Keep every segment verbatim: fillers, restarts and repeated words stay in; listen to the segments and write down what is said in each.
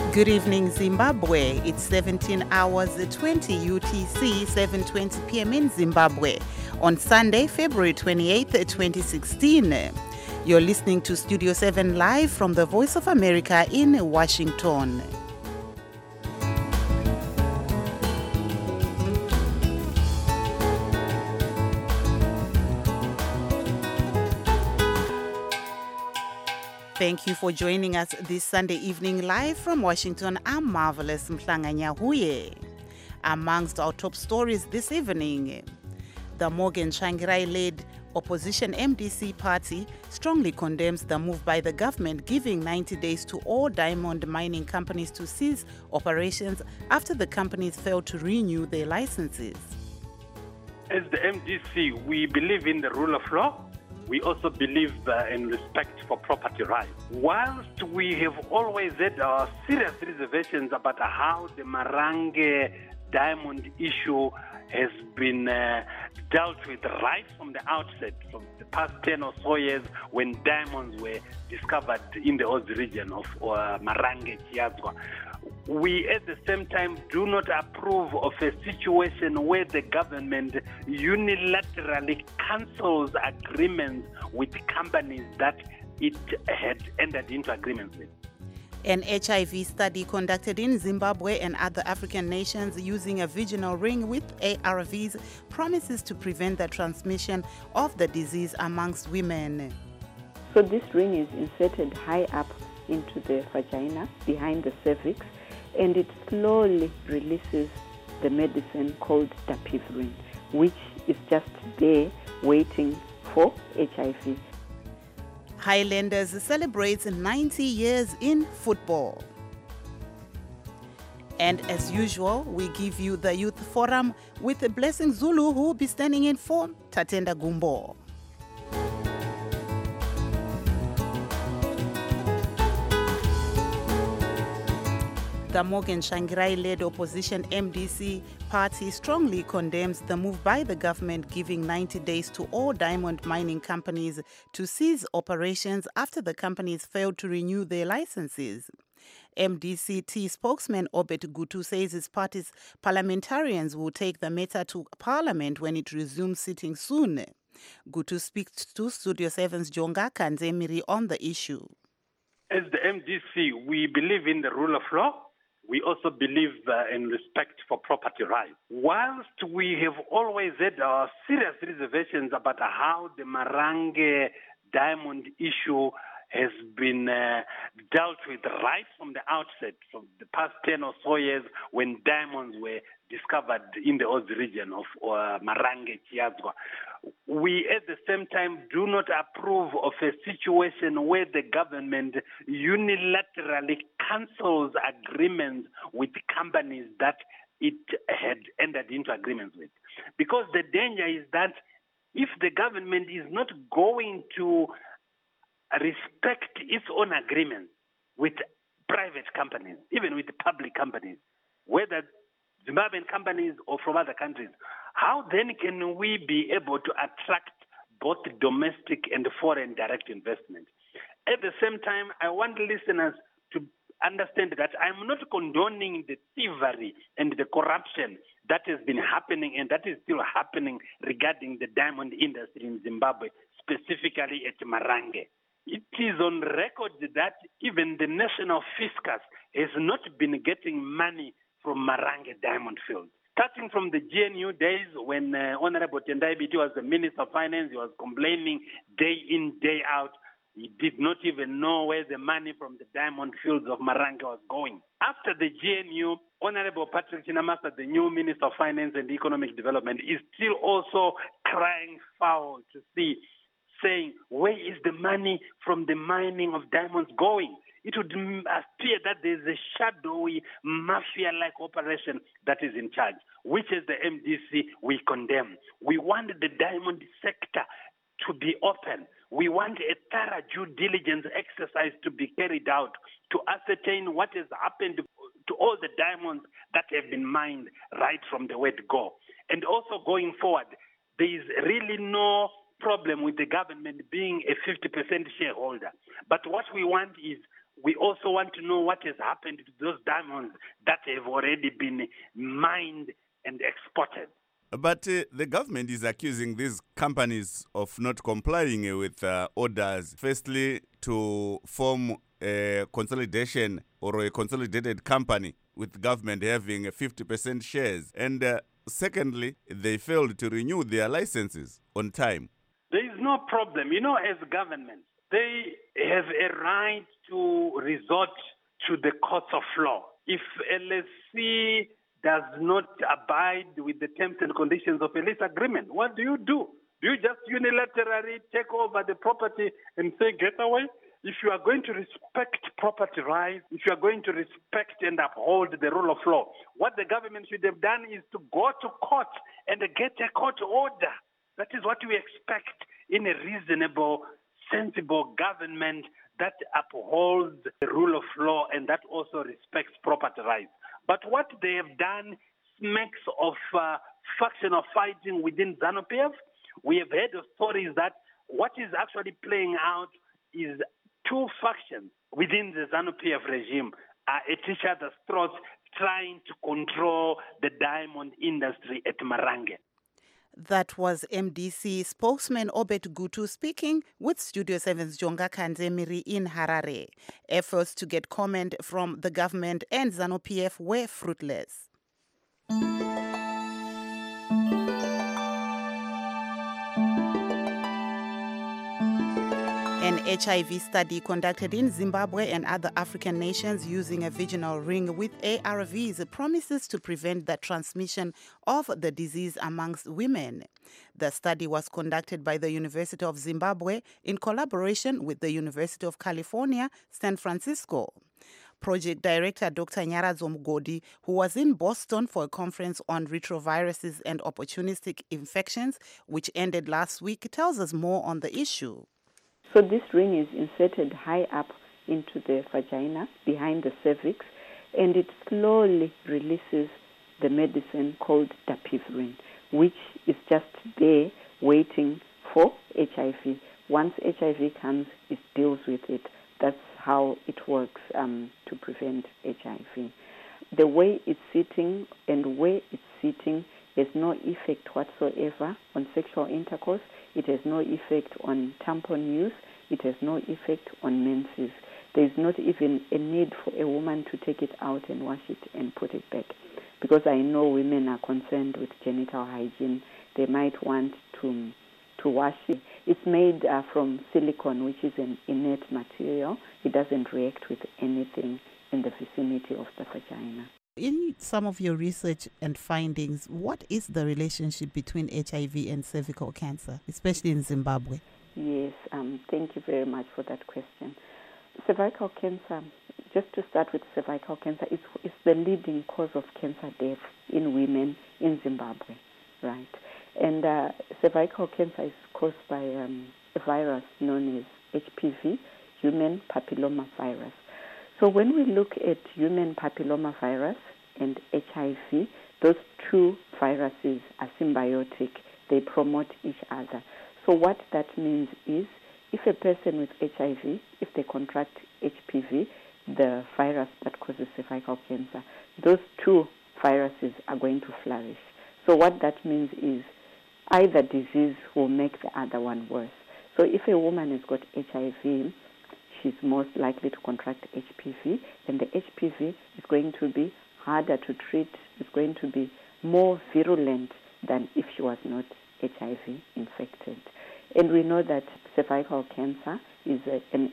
Good evening, Zimbabwe. It's seventeen hours twenty U T C, seven twenty p m in Zimbabwe on Sunday, February twenty-eighth, twenty sixteen. You're listening to Studio seven live from the Voice of America in Washington. Thank you for joining us this Sunday evening live from Washington. I'm Marvelous Mhlanganyahuye. Amongst our top stories this evening, the Morgan Tsvangirai-led opposition M D C party strongly condemns the move by the government giving ninety days to all diamond mining companies to cease operations after the companies failed to renew their licenses. As the M D C, we believe in the rule of law. We also believe uh, in respect for property rights. Whilst we have always had our serious reservations about how the Marange diamond issue has been uh, dealt with right from the outset, from the past ten or so years when diamonds were discovered in the Oz region of uh, Marange, Chiazwa. We at the same time do not approve of a situation where the government unilaterally cancels agreements with companies that it had entered into agreements with. An H I V study conducted in Zimbabwe and other African nations using a vaginal ring with A R Vs promises to prevent the transmission of the disease amongst women. So this ring is inserted high up into the vagina, behind the cervix, and it slowly releases the medicine called dapivirine, which is just there waiting for H I V. Highlanders celebrates ninety years in football. And as usual, we give you the Youth Forum with Blessing Zulu, who will be standing in for Tatenda Gumbo. The Morgan Tsvangirai-led opposition M D C party strongly condemns the move by the government giving ninety days to all diamond mining companies to cease operations after the companies failed to renew their licenses. M D C T spokesman Obet Gutu says his party's parliamentarians will take the matter to Parliament when it resumes sitting soon. Gutu speaks to Studio seven's Jonga Kanzemiri on the issue. As the M D C, we believe in the rule of law. We also believe uh, in respect for property rights. Whilst we have always had our serious reservations about how the Marange diamond issue has been uh, dealt with right from the outset, from the past ten or so years when diamonds were discovered in the Oz region of uh, Marange, Chiazwa. We at the same time do not approve of a situation where the government unilaterally cancels agreements with companies that it had entered into agreements with. Because the danger is that if the government is not going to respect its own agreements with private companies, even with public companies, whether Zimbabwean companies or from other countries, how then can we be able to attract both domestic and foreign direct investment? At the same time, I want listeners to understand that I'm not condoning the thievery and the corruption that has been happening and that is still happening regarding the diamond industry in Zimbabwe, specifically at Marange. It is on record that even the national fiscus has not been getting money from Marange diamond field. Starting from the G N U days when uh, Honorable Tendai Biti was the Minister of Finance, he was complaining day in, day out. He did not even know where the money from the diamond fields of Marange was going. After the G N U, Honorable Patrick Chinamasa, the new Minister of Finance and Economic Development, is still also crying foul to see, saying, where is the money from the mining of diamonds going? It would appear that there is a shadowy mafia-like operation that is in charge, which as the M D C we condemn. We want the diamond sector to be open. We want a thorough due diligence exercise to be carried out to ascertain what has happened to all the diamonds that have been mined right from the word go. And also going forward, there is really no problem with the government being a fifty percent shareholder. But what we want is We also want to know what has happened to those diamonds that have already been mined and exported. But uh, the government is accusing these companies of not complying with uh, orders. Firstly, to form a consolidation or a consolidated company with government having fifty percent shares. And uh, secondly, they failed to renew their licenses on time. There is no problem. You know, as government, they have a right to resort to the courts of law. If L S C does not abide with the terms and conditions of a lease agreement, what do you do? Do you just unilaterally take over the property and say, get away? If you are going to respect property rights, if you are going to respect and uphold the rule of law, what the government should have done is to go to court and get a court order. That is what we expect in a reasonable, sensible government that upholds the rule of law and that also respects property rights. But what they have done smacks of uh, factional fighting within ZANU-P F. We have heard of stories that what is actually playing out is two factions within the ZANU-P F regime are at each other's throats trying to control the diamond industry at Marange. That was M D C spokesman Obed Gutu speaking with Studio seven's Jonga Kanzemiri in Harare. Efforts to get comment from the government and ZANU-P F were fruitless. An H I V study conducted in Zimbabwe and other African nations using a vaginal ring with A R Vs promises to prevent the transmission of the disease amongst women. The study was conducted by the University of Zimbabwe in collaboration with the University of California, San Francisco. Project Director Doctor Nyaradzo Mugodi, who was in Boston for a conference on retroviruses and opportunistic infections, which ended last week, tells us more on the issue. So this ring is inserted high up into the vagina, behind the cervix, and it slowly releases the medicine called dapivirine, which is just there waiting for H I V. Once H I V comes, it deals with it. That's how it works um, to prevent H I V. The way it's sitting and where it's sitting has no effect whatsoever on sexual intercourse. It has no effect on tampon use. It has no effect on menses. There is not even a need for a woman to take it out and wash it and put it back. Because I know women are concerned with genital hygiene. They might want to, to wash it. It's made uh, from silicone, which is an inert material. It doesn't react with anything in the vicinity of the vagina. In some of your research and findings, what is the relationship between H I V and cervical cancer, especially in Zimbabwe? Yes, um, thank you very much for that question. Cervical cancer, just to start with cervical cancer, is, is the leading cause of cancer death in women in Zimbabwe, right? And uh, cervical cancer is caused by um, a virus known as H P V, human papilloma virus. So when we look at human papilloma virus and H I V, those two viruses are symbiotic. They promote each other. So what that means is if a person with H I V, if they contract H P V, the virus that causes cervical cancer, those two viruses are going to flourish. So what that means is either disease will make the other one worse. So if a woman has got H I V, she's most likely to contract H P V, and the H P V is going to be harder to treat. It's going to be more virulent than if she was not H I V infected. And we know that cervical cancer is a, an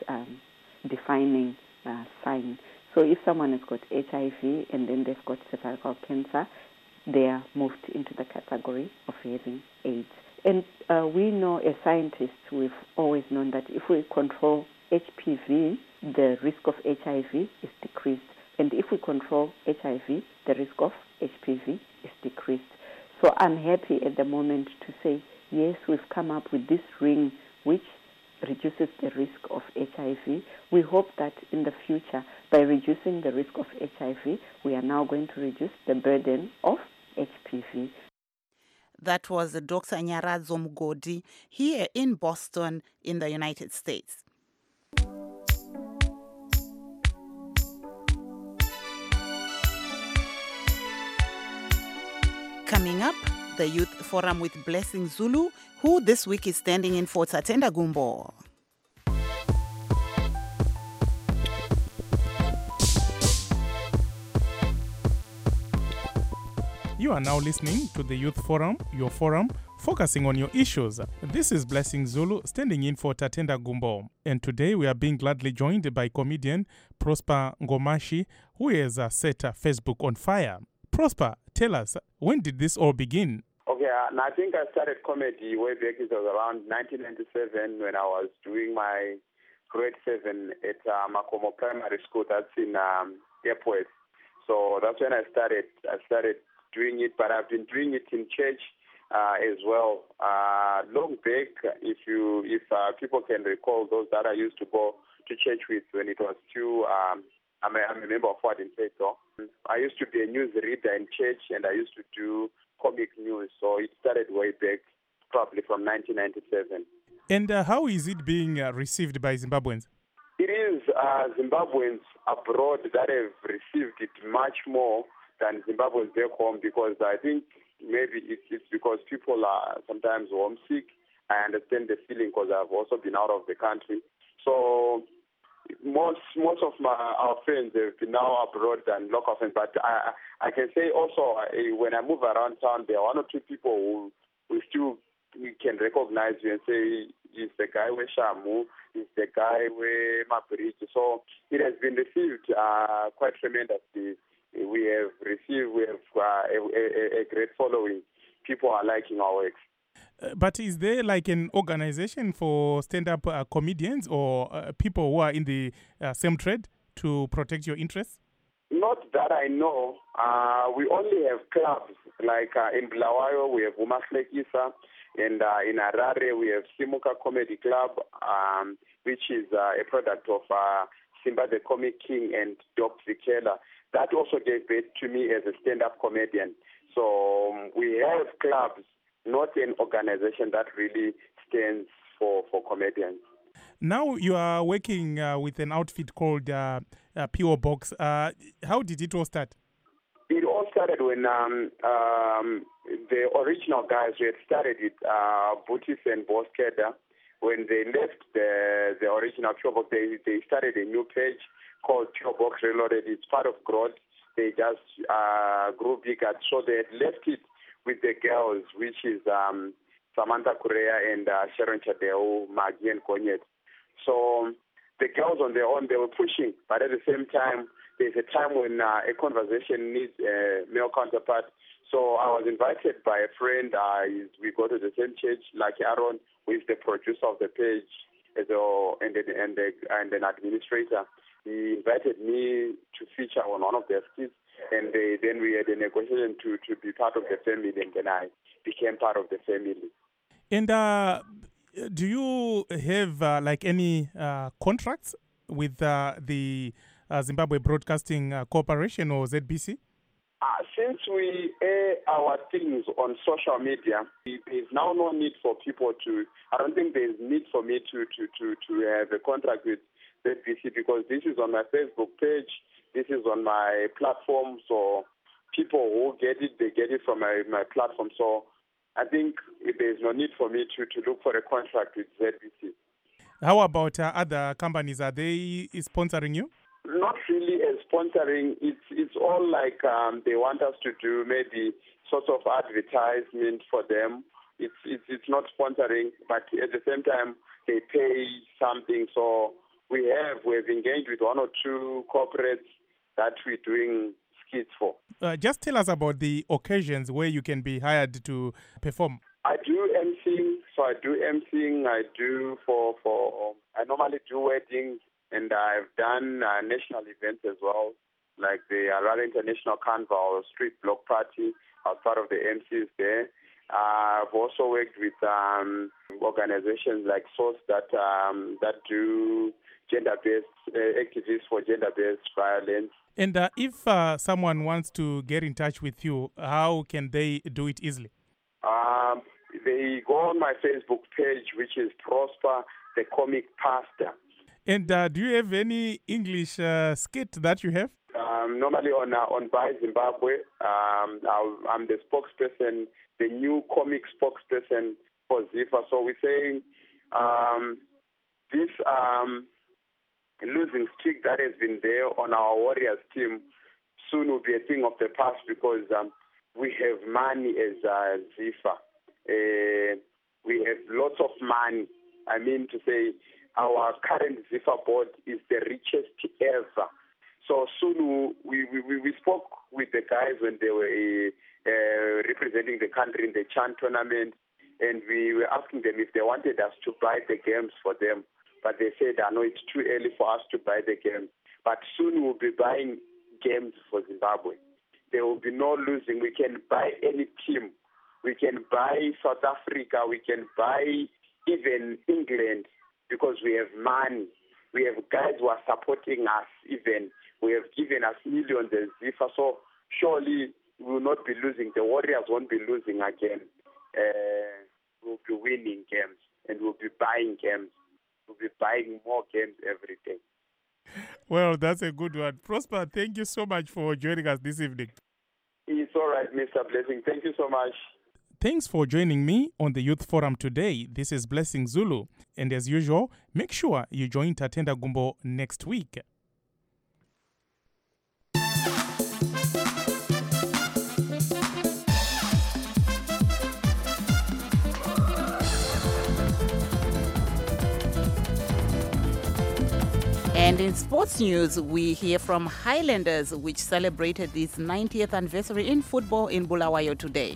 AIDS-defining um, uh, sign. So if someone has got H I V and then they've got cervical cancer, they are moved into the category of having AIDS. And uh, we know, as scientists, we've always known that if we control H P V, the risk of H I V is decreased. And if we control H I V, the risk of H P V is decreased. So I'm happy at the moment to say, yes, we've come up with this ring which reduces the risk of H I V. We hope that in the future, by reducing the risk of H I V, we are now going to reduce the burden of H P V. That was Doctor Nyaradzo Mugodi here in Boston in the United States. Coming up, the Youth Forum with Blessing Zulu, who this week is standing in for Tatenda Gumbo. You are now listening to the Youth Forum, your forum, focusing on your issues. This is Blessing Zulu, standing in for Tatenda Gumbo. And today we are being gladly joined by comedian Prosper Ngomashi, who has uh, set uh, Facebook on fire. Prosper, tell us, when did this all begin? Okay, uh, I think I started comedy way back, it was around nineteen ninety-seven when I was doing my grade seven at uh, Makomo Primary School, that's in um, Airport. So that's when I started, I started doing it, but I've been doing it in church uh, as well. Uh, long back, if you, if uh, people can recall, those that I used to go to church with when it was still, um, I'm, a, I'm a member of What in Faith. So I used to be a news reader in church, and I used to do comic news. So it started way back, probably from nineteen ninety-seven. And uh, how is it being uh, received by Zimbabweans? It is uh, Zimbabweans abroad that have received it much more than Zimbabweans back home, because I think maybe it's, it's because people are sometimes homesick. I understand the feeling because I've also been out of the country. So most most of my our friends have been now abroad than local friends. But I I can say also uh, when I move around town, there are one or two people who who still can recognize you and say, he's the guy with Shamu, he's the guy with Mabridge. So it has been received uh, quite tremendously. We have received, we have uh, a, a, a great following. People are liking our works. Uh, but is there like an organization for stand-up uh, comedians or uh, people who are in the uh, same trade to protect your interests? Not that I know. Uh, we only have clubs. Like uh, in Bulawayo, we have Umahlek Isa. And uh, in Harare, we have Simuka Comedy Club, um, which is uh, a product of uh, Simba the Comic King and Doc Vikela. That also gave birth to me as a stand-up comedian. So um, we have clubs, not an organization that really stands for, for comedians. Now you are working uh, with an outfit called uh, uh, P O Box. Uh, how did it all start? It all started when um, um, the original guys who had started it, uh, Butis and Boskeda, when they left the the original P O Box, they, they started a new page called P O Box Reloaded. It's part of Growth. They just uh, grew bigger. So they had left it with the girls, which is um, Samantha Correa and uh, Sharon Chadeo, Maggie and Konyet. So the girls on their own, they were pushing, but at the same time, there's a time when uh, a conversation needs a male counterpart. So I was invited by a friend. Uh, we go to the same church, like Aaron, who is the producer of the page as a, and, and, and an administrator. He invited me to feature on one of their skits, and they, then we had a negotiation to, to be part of the family, and then I became part of the family. And uh, do you have uh, like any uh, contracts with uh, the uh, Zimbabwe Broadcasting uh, Corporation or Z B C? Uh, since we air our things on social media, there's now no need for people to, I don't think there's need for me to, to, to, to have a contract with Z B C, because this is on my Facebook page, this is on my platform, so people who get it, they get it from my, my platform. So I think there's no need for me to, to look for a contract with Z B C. How about uh, other companies? Are they sponsoring you? Not really as sponsoring. It's it's all like um, they want us to do maybe sort of advertisement for them. It's it's it's not sponsoring, but at the same time they pay something. So we have we've engaged with one or two corporates that we're doing skits for. Uh, just tell us about the occasions where you can be hired to perform. I do emceeing, so I do emceeing. I do for for I normally do weddings. And I've done uh, national events as well, like the Harare International Carnival Street Block Party. I was part of the M Cs there. Uh, I've also worked with um, organizations like SOS that um, that do gender-based uh, activities for gender-based violence. And uh, if uh, someone wants to get in touch with you, how can they do it easily? Um, they go on my Facebook page, which is Prosper the Comic Pastor. And uh, do you have any English uh, skit that you have? Uh, um, normally on uh, on Buy Zimbabwe. Um, I'm the spokesperson, the new comic spokesperson for ZIFA. So we're saying um, this um, losing streak that has been there on our Warriors team soon will be a thing of the past because um, we have money as uh, ZIFA. Uh, we have lots of money. I mean to say our current ZIFA board is the richest ever. So soon we, we, we spoke with the guys when they were uh, representing the country in the Chan tournament, and we were asking them if they wanted us to buy the games for them. But they said, I know it's too early for us to buy the games. But soon we'll be buying games for Zimbabwe. There will be no losing. We can buy any team. We can buy South Africa. We can buy even England because we have money. We have guys who are supporting us even. We have given us millions as ZIFA. So surely we will not be losing. The Warriors won't be losing again. Uh, we'll be winning games and we'll be buying games. We'll be buying more games every day. Well, that's a good one. Prosper, thank you so much for joining us this evening. It's all right, Mister Blessing. Thank you so much. Thanks for joining me on the Youth Forum today. This is Blessing Zulu. And as usual, make sure you join Tatenda Gumbo next week. And in sports news, we hear from Highlanders, which celebrated its ninetieth anniversary in football in Bulawayo today.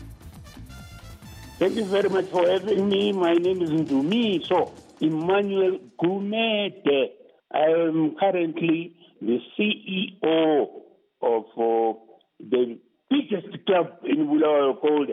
Thank you very much for having me. My name is Ndumi. So, Emmanuel Gumede. I am currently the C E O of uh, the biggest club in Bulawayo called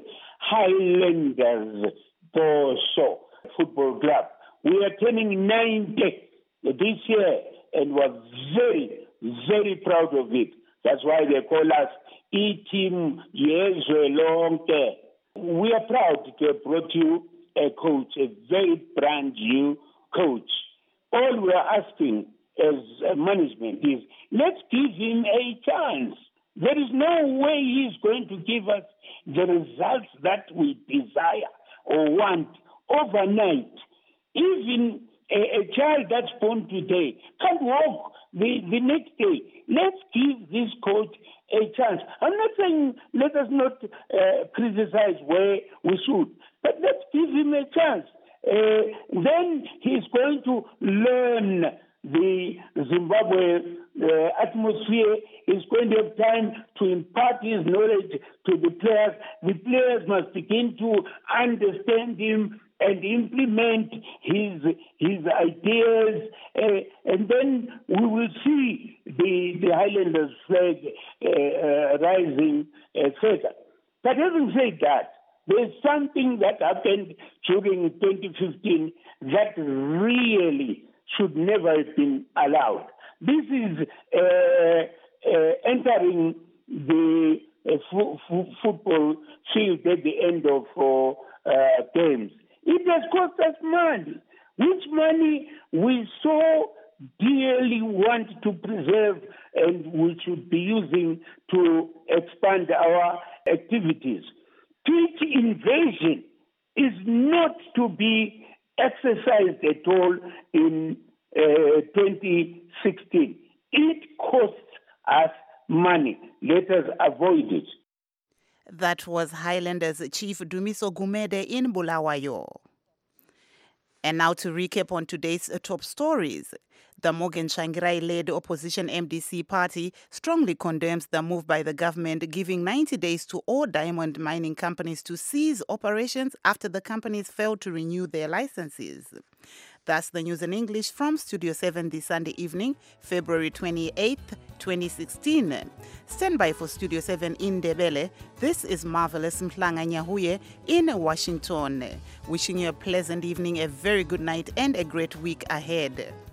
Highlanders Boso Football Club. We are turning ninety this year and we're very, very proud of it. That's why they call us E-Team Yezwelonke. We are proud to have brought you a coach, a very brand new coach. All we are asking as a management is let's give him a chance. There is no way he is going to give us the results that we desire or want overnight. Even a, a child that's born today can't walk the, the next day. Let's give this coach a chance. I'm not saying let us not uh, criticize where we should, but let's give him a chance. Uh, then he's going to learn the Zimbabwe uh, atmosphere. He's going to have time to impart his knowledge to the players. The players must begin to understand him and implement his his ideas, uh, and then we will see the, the Highlanders flag uh, uh, rising uh, further. But having said that, there's something that happened during twenty fifteen that really should never have been allowed. This is uh, uh, entering the uh, f- f- football field at the end of uh, uh, games. It has cost us money, which money we so dearly want to preserve and we should be using to expand our activities. Pitch invasion is not to be exercised at all in uh, twenty sixteen. It costs us money. Let us avoid it. That was Highlanders Chief Dumiso Gumede in Bulawayo. And now to recap on today's top stories. The Morgan Tsvangirai-led opposition M D C party strongly condemns the move by the government giving ninety days to all diamond mining companies to cease operations after the companies failed to renew their licenses. That's the news in English from Studio seven this Sunday evening, February twenty-eighth, twenty sixteen. Stand by for Studio seven in Ndebele. This is Marvelous Mhlanga Nyahuye in Washington. Wishing you a pleasant evening, a very good night, and a great week ahead.